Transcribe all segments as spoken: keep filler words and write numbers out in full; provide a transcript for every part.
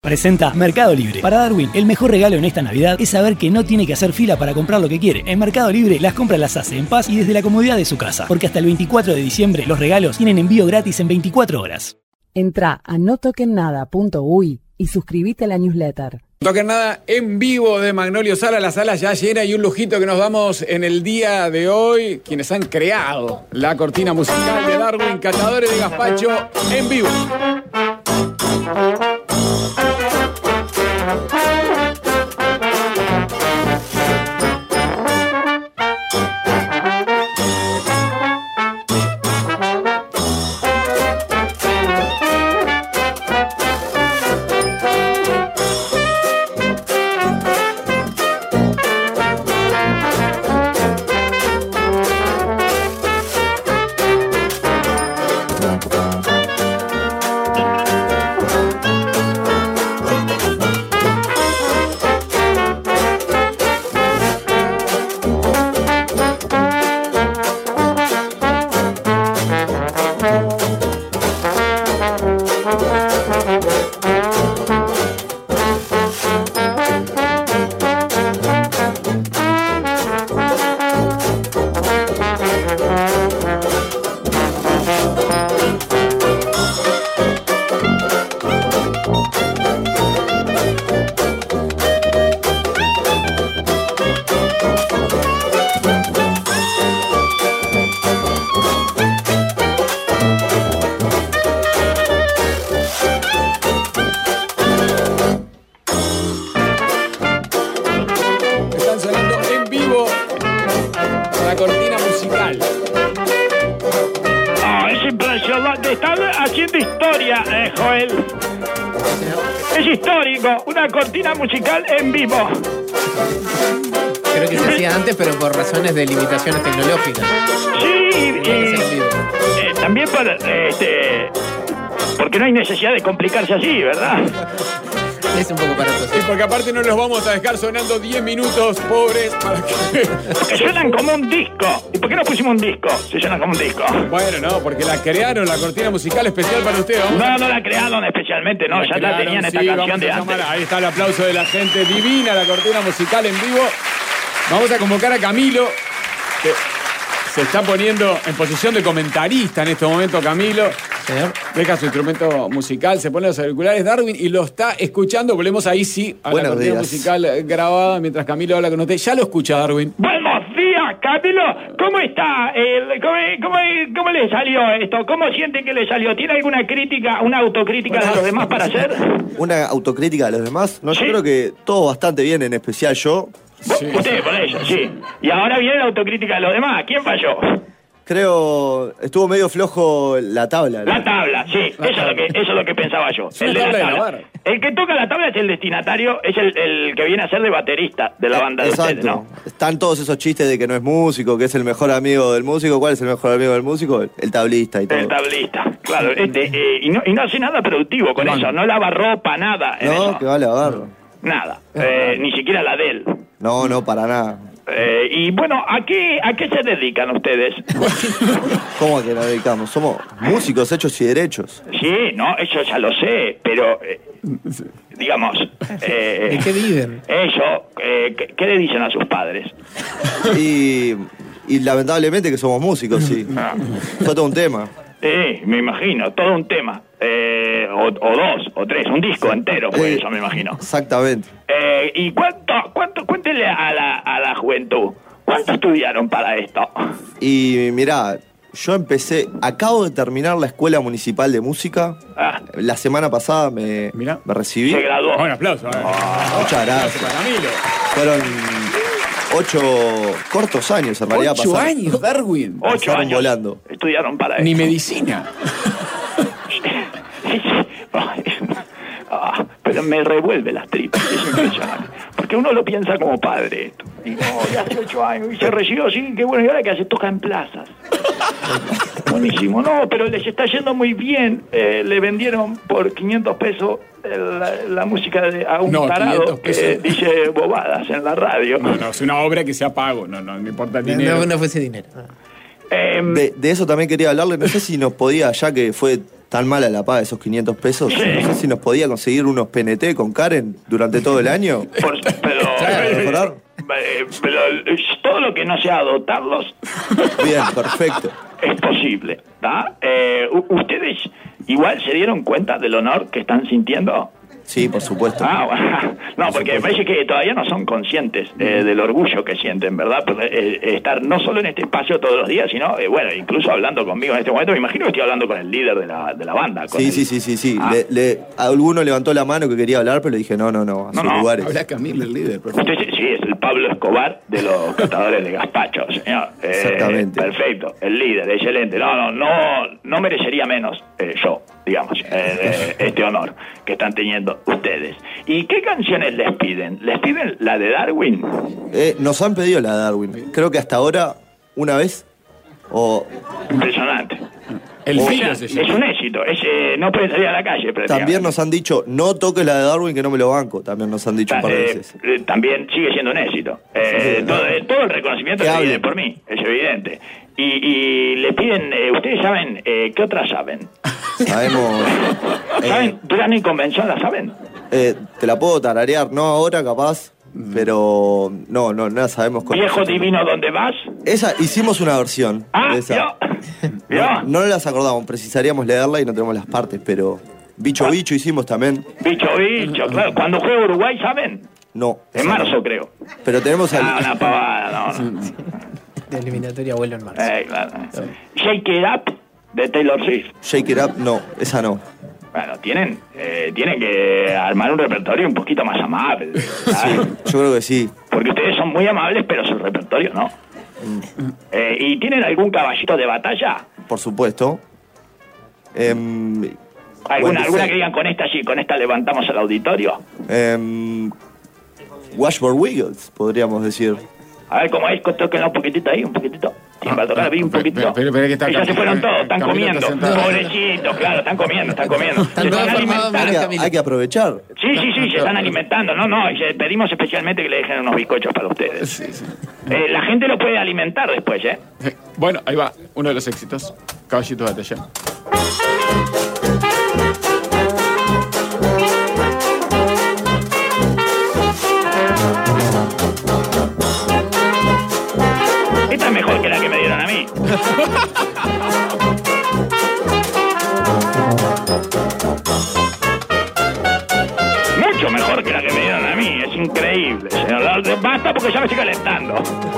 Presenta Mercado Libre. Para Darwin, el mejor regalo en esta Navidad es saber que no tiene que hacer fila para comprar lo que quiere. En Mercado Libre, las compras las hace en paz y desde la comodidad de su casa. Porque hasta el veinticuatro de diciembre, los regalos tienen envío gratis en veinticuatro horas. Entrá a no toquen nada punto uy y suscríbete a la newsletter. No toquen nada en vivo de Magnolio Sala, la sala ya llena y un lujito que nos damos en el día de hoy. Quienes han creado la cortina musical de Darwin, catadores de gazpacho en vivo. Musical en vivo. Creo que se hacía antes, pero por razones de limitaciones tecnológicas. Sí, y, eh, también por, este, porque no hay necesidad de complicarse así, ¿verdad? Es un poco para eso. Sí, porque aparte no los vamos a dejar sonando diez minutos, pobres, para que... Porque suenan como un disco. ¿Y por qué no pusimos un disco? Si suenan como un disco. Bueno, no, porque la crearon, la cortina musical especial para usted. ¿Vamos? No, no la crearon especialmente, no, la ya crearon, la tenían esta sí, canción de antes. Ahí está el aplauso de la gente, divina la cortina musical en vivo. Vamos a convocar a Camilo, que se está poniendo en posición de comentarista en este momento, Camilo. Señor. Deja su instrumento musical, se pone los auriculares Darwin y lo está escuchando. Volvemos ahí sí a Buenos la cortina días. musical grabada mientras Camilo habla con usted. Ya lo escucha, Darwin. Buenos días, Camilo. ¿Cómo está? El, ¿cómo, cómo, ¿Cómo le salió esto? ¿Cómo siente que le salió? ¿Tiene alguna crítica, una autocrítica bueno, de los demás para hacer? ¿Una autocrítica de los demás? No, ¿sí? Yo creo que todo bastante bien, en especial yo. Sí. Usted, por eso, sí. Y ahora viene la autocrítica de los demás. ¿Quién falló? Creo, estuvo medio flojo la tabla. ¿no? La tabla, sí, eso es, lo que, eso es lo que pensaba yo. El, de la tabla. El que toca la tabla es el destinatario, es el, el que viene a ser de baterista de la banda. Exacto. De ustedes, ¿no? Están todos esos chistes de que no es músico, que es el mejor amigo del músico. ¿Cuál es el mejor amigo del músico? El tablista y todo. El tablista, claro. Este, eh, y, no, y no hace nada productivo con no. eso, no lava ropa, nada. En no, eso. que va a lavar. Nada, eh, ni siquiera la de él. No, no, para nada. Eh, y bueno, ¿a qué, ¿a qué se dedican ustedes? ¿Cómo que nos dedicamos? Somos músicos hechos y derechos. Sí, no, eso ya lo sé, pero eh, digamos... Eh, ¿De qué viven? Eso, eh, ¿qué, ¿qué le dicen a sus padres? Y, y lamentablemente que somos músicos, sí. Ah. Fue todo un tema. Sí, me imagino, todo un tema. Eh, o, o dos, o tres, un disco entero, pues eh, eso me imagino. Exactamente. Eh, ¿Y cuánto, cuánto, cuéntele a la, a la juventud, cuánto estudiaron para esto? Y mirá, yo empecé, acabo de terminar la Escuela Municipal de Música. Ah. La semana pasada me, mirá. me recibí. Se graduó. Un aplauso. Eh. Oh, muchas gracias. Fueron ocho cortos años en realidad. Ocho pasaron. años, Darwin. Ocho años volando. Estudiaron para Ni esto. medicina. Ah, pero me revuelve las tripas, es impresionante. Porque uno lo piensa como padre esto. Y no, ya hace ocho años y se recibió, sí, qué bueno, y ahora que hace, toca en plazas. Buenísimo, no, pero les está yendo muy bien. Eh, le vendieron por quinientos pesos la, la música de, a un no, tarado que dice bobadas en la radio. No, no, es una obra que sea pago, no, no, no importa el dinero. No, no fuese dinero. Eh, de, de eso también quería hablarle, no sé si nos podía, ya que fue tan mala la paga de esos quinientos pesos. Sí. No sé si nos podía conseguir unos P N T con Karen durante todo el año. Por- pero, ¿Para mejorar? eh, pero eh, todo lo que no sea dotarlos Bien, perfecto. es posible, ¿tá? Eh, u- ¿Ustedes igual se dieron cuenta del honor que están sintiendo? Sí, por supuesto. Ah, bueno. No, porque me parece que todavía no son conscientes eh, del orgullo que sienten, ¿verdad? Pero, eh, estar no solo en este espacio todos los días, sino, eh, bueno, incluso hablando conmigo en este momento. Me imagino que estoy hablando con el líder de la, de la banda. Con Sí, el- sí, sí, sí, sí. Ah. Le, le- alguno levantó la mano que quería hablar, pero le dije, no, no, no, a No, sus no, lugares. Habla Camilo, el líder, por favor. Usted sí, sí, es el Pablo Escobar de los catadores de gazpacho, señor. Eh, Exactamente. Perfecto, el líder, excelente. No, no, no, no merecería menos eh, yo, digamos, eh, eh, este honor que están teniendo ustedes. ¿Y qué canciones les piden? ¿Les piden la de Darwin? Eh, nos han pedido la de Darwin. Creo que hasta ahora, una vez, o Impresionante. El O filo sea, se es llama. un éxito, es, eh, no pueden salir a la calle. también prácticamente. nos han dicho, no toques la de Darwin que no me lo banco. También nos han dicho un par de Eh, veces. eh, también sigue siendo un éxito. Eh, Sí. todo, eh, todo el reconocimiento Que que viene hablen. por mí, es evidente. Y, y le piden, eh, ustedes saben, eh, ¿qué otras saben? Sabemos. eh, ¿Saben? ¿Duran y Convención la saben? eh, te la puedo tararear, no ahora capaz, pero no, no, no la sabemos con Viejo divino, ¿dónde vas? Esa, hicimos una versión Ah, de esa. ¿vio? ¿Vio? No, no las acordamos, precisaríamos leerla y no tenemos las partes, pero Bicho Ah. Bicho hicimos también. Bicho, bicho, claro. Cuando juega Uruguay, ¿saben? No. En esa marzo, no. creo. Pero tenemos al. Ah, una pavada, no, no. De eliminatoria vuelo en marzo. Eh, claro. Shake It Up, de Taylor Swift. Shake It Up, no, esa no. Bueno, tienen, eh, tienen que armar un repertorio un poquito más amable, ¿verdad? Yo creo que sí. Porque ustedes son muy amables, pero su repertorio no. Eh, ¿Y tienen algún caballito de batalla? Por supuesto. Em, ¿Alguna, Well, alguna sí. que digan con esta sí, con esta levantamos el auditorio? em, Washboard Wiggles, podríamos decir. A ver cómo es, tóquenla un poquitito ahí, un poquitito. Sí, para tocar ahí un pero- poquitito. pero- pero es que está ya se Camilo- fueron todos, están Camilo está comiendo. sentado. Pobrecitos, claro, están comiendo, están comiendo. Se Están están todos formados, Hay alimentando. que, Camilo. hay que aprovechar. Sí, sí, sí, se están alimentando. No, no, y le pedimos especialmente que le dejen unos bizcochos para ustedes. Sí, sí. Eh, la gente lo puede alimentar después, ¿eh? Eh, Bueno, ahí va, uno de los éxitos. Caballito de batalla. Esta es mejor que la que me dieron a mí. Mucho mejor que la que me dieron a mí, es increíble, señor. Basta porque ya me estoy calentando.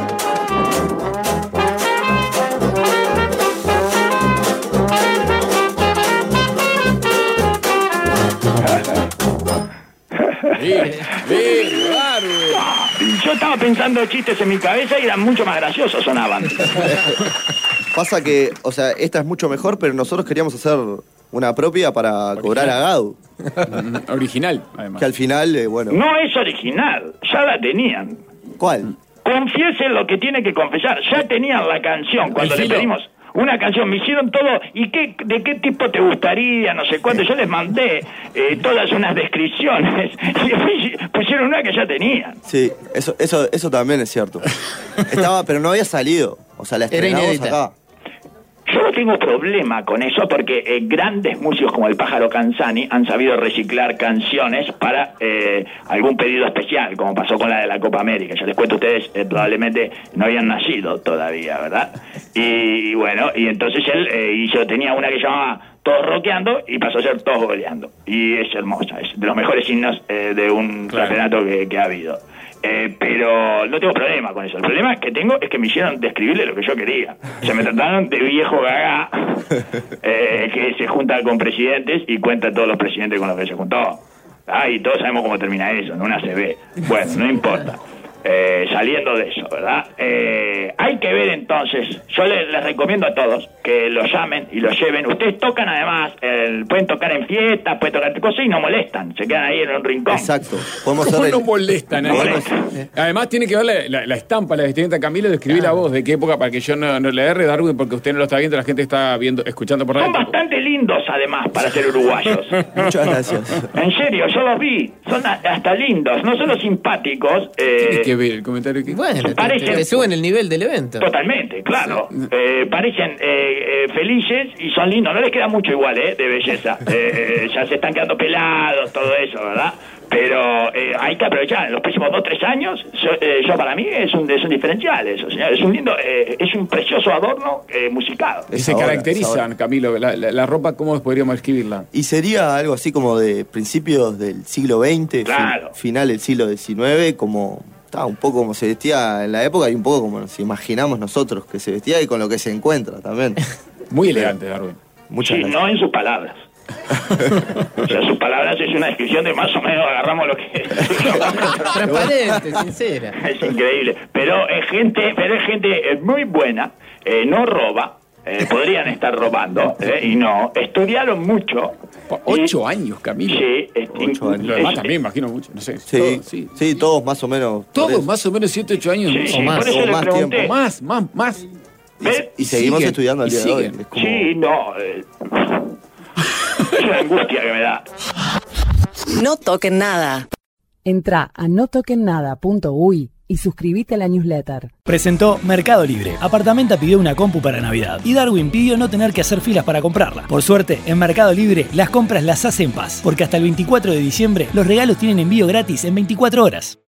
Bien, bien, Darwin. Yo estaba pensando chistes en mi cabeza y eran mucho más graciosos, sonaban. Pasa que, o sea, esta es mucho mejor, pero nosotros queríamos hacer una propia para cobrar a Gadu. Mm, Original, además. Que al final, eh, bueno. No es original, ya la tenían. ¿Cuál? Confiesen lo que tiene que confesar. Ya tenían la canción cuando El le filo. pedimos una canción. Me hicieron todo. ¿Y qué, de qué tipo te gustaría? No sé cuánto. Yo les mandé eh, todas unas descripciones. Y después pusieron una que ya tenían. Sí, eso, eso, eso también es cierto. Estaba, pero no había salido. O sea, la Era estrenamos inédita. acá. Yo no tengo problema con eso porque eh, grandes músicos como el Pájaro Canzani han sabido reciclar canciones para eh, algún pedido especial, como pasó con la de la Copa América. Ya les cuento, ustedes eh, probablemente no habían nacido todavía, ¿verdad? Y, y bueno, y entonces él eh, hizo, tenía una que llamaba Todos Rockeando y pasó a ser Todos Goleando. Y es hermosa, es de los mejores himnos eh, de un Claro. campeonato que, que ha habido. Eh, pero no tengo problema con eso. El problema que tengo es que me hicieron describirle lo que yo quería. Se me trataron de viejo gaga eh, que se junta con presidentes y cuenta a todos los presidentes con los que se juntó. Ah, y todos sabemos cómo termina eso, en una C B. Bueno, no importa. Eh, saliendo de eso, ¿verdad? Eh, hay que ver entonces, yo les, les recomiendo a todos que lo llamen y lo lleven. Ustedes tocan además, eh, pueden tocar en fiestas, pueden tocar cosas y no molestan, se quedan ahí en un rincón. Exacto. Podemos ¿Cómo hacer no el- molestan? No Además, molestan. además tiene que ver la, la- la estampa, la vestimenta de Camilo, describir la voz, de qué época, para que yo no, no le erre, Darwin, porque usted no lo está viendo, la gente está viendo, escuchando por Son radio. bastante lindos además para ser uruguayos. Muchas gracias. En serio, yo los vi, son a- hasta lindos, no solo simpáticos. eh, Tiene que ver el comentario que... Bueno, te, Parecen- te suben el nivel del evento. Totalmente, claro. Eh, parecen eh, eh, felices y son lindos. No les queda mucho igual, ¿eh? De belleza. Eh, eh, ya se están quedando pelados, todo eso, ¿verdad? Pero eh, hay que aprovechar. En los próximos dos, tres años, yo, eh, yo para mí es un, es un diferencial eso, señor. Es un lindo, eh, es un precioso adorno eh, musicado. Y Es se ahora, es caracterizan, ahora. Camilo, la, la- la ropa, ¿cómo podríamos escribirla? Y sería algo así como de principios del siglo veinte, Claro. fin- final del siglo diecinueve, como está un poco como se vestía en la época y un poco como nos imaginamos nosotros que se vestía y con lo que se encuentra también. Muy elegante, Darwin. Muchas Sí, gracias. no en sus palabras. O sea, sus palabras es una descripción de más o menos agarramos lo que... Transparente, sincera. Es increíble. Pero es gente, pero es gente eh, muy buena, eh, no roba, eh, podrían estar robando, eh, y no, estudiaron mucho. Ocho Y- años, Camilo. Sí, es- Ocho años. Lo demás es- también, imagino mucho, no sé. Sí, Todo, sí. sí, todos más o menos. por Todos eso. más o menos siete, ocho años. Sí, ¿no? sí, O más, por eso o le más pregunté. tiempo. Más, más, más. Y, ¿Ves? y seguimos siguen, estudiando al y día de hoy. siguen. Es como- Sí, no. eh, es una angustia que me da. No toquen nada. Entrá a no toquen nada punto uy y suscríbete a la newsletter. Presentó Mercado Libre. Apartamenta pidió una compu para Navidad y Darwin pidió no tener que hacer filas para comprarla. Por suerte, en Mercado Libre las compras las hace en paz, porque hasta el veinticuatro de diciembre los regalos tienen envío gratis en veinticuatro horas.